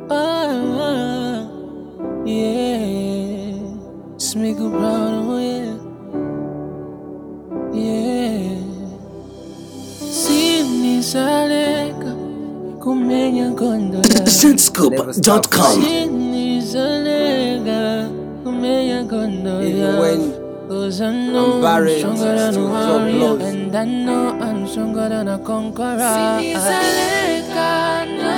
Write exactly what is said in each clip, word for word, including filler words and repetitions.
Ah, yeah. Smiggle Brown, oh yeah. Yeah. Sinisaleka kumenya kondo ya Zscoop dot com. Sinisaleka kumenya kondo ya. Cause I know I'm I'm stronger than a warrior, and I know I'm stronger than a conqueror. Sinisaleka na.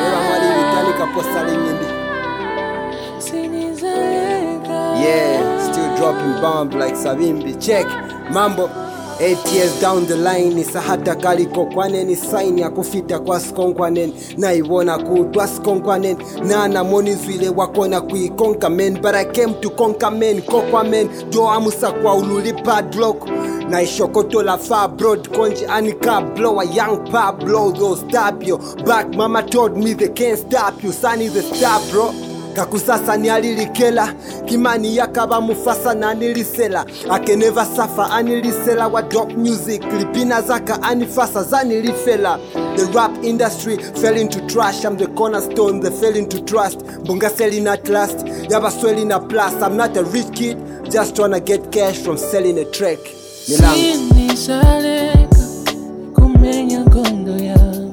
Yeah, still dropping bombs like Savimbi. Check, mambo. Eight years down the line, ni sahata kaliko kwane ni sign ya kufita kwa skonkwanen. Na iwona kutwa skonkwanen. Na na moni zwile wakona kui konka men. But I came to conquer men, kokwa men. Jo amusa kwa ululi padlock. Na ishokoto la far broad konji anika blow. A young Pablo, those stab you. Back mama told me they can't stop you. Son is a star bro. Kakusasa ni alilikela Kimani yakaba mufasa na nilisela I can never suffer anilisela wa dope music Lipina zaka anifasa zanilifela The rap industry fell into trash I'm the cornerstone they fell into trust Bunga selling at last Yaba swelling a plus I'm not a rich kid Just tryna get cash from selling a track Sinisaleka kumenya kondo ya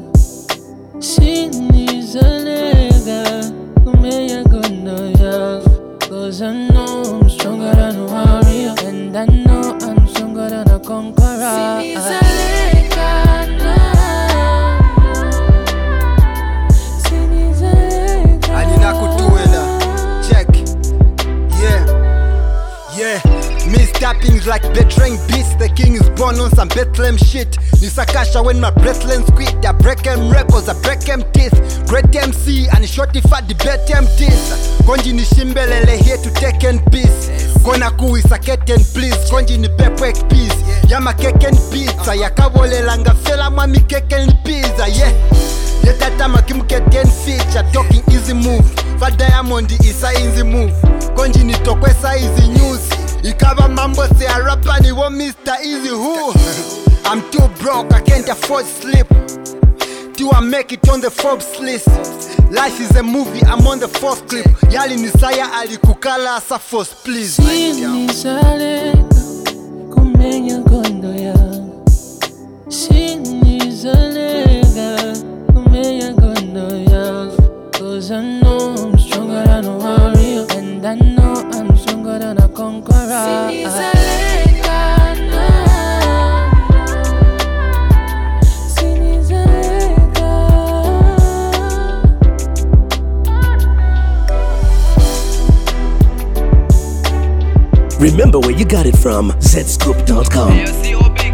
Sinisaleka kumenya kondo ya Cause I know I'm stronger than a warrior And I know I'm stronger than a conqueror Sinisaleka na Sinisaleka Anina kutuela Check Yeah Yeah Me tappings like betraying beasts. The king is born on some Bethlehem shit. Nisakasha when my breathless quit. I break them records, I break them teeth. Great M C and shorty fat the bet them teeth. Konji ni shimbelele here to take in peace. Kona kui saketen please. Konji ni pepwek peace. Yama keken pizza. Yakabole langa fela mami keken pizza. Yeah. Yetatama kimketen feature. Talking easy move. For Diamond is a easy move. Konji ni tokwesa easy news. Ikaba mambo say a rapper ni wo Mister Easy who I'm too broke, I can't afford sleep Do I make it on the Forbes list? Life is a movie, I'm on the fourth clip Yali nisaya alikukala asa force please Sinisaleka kumenya kondo ya Sinisaleka kumenya kondo ya Cause I know I'm stronger than a warrior And I know I'm stronger than a conqueror Sinisaleka na Sinisaleka Remember where you got it from. Zscoop dot com.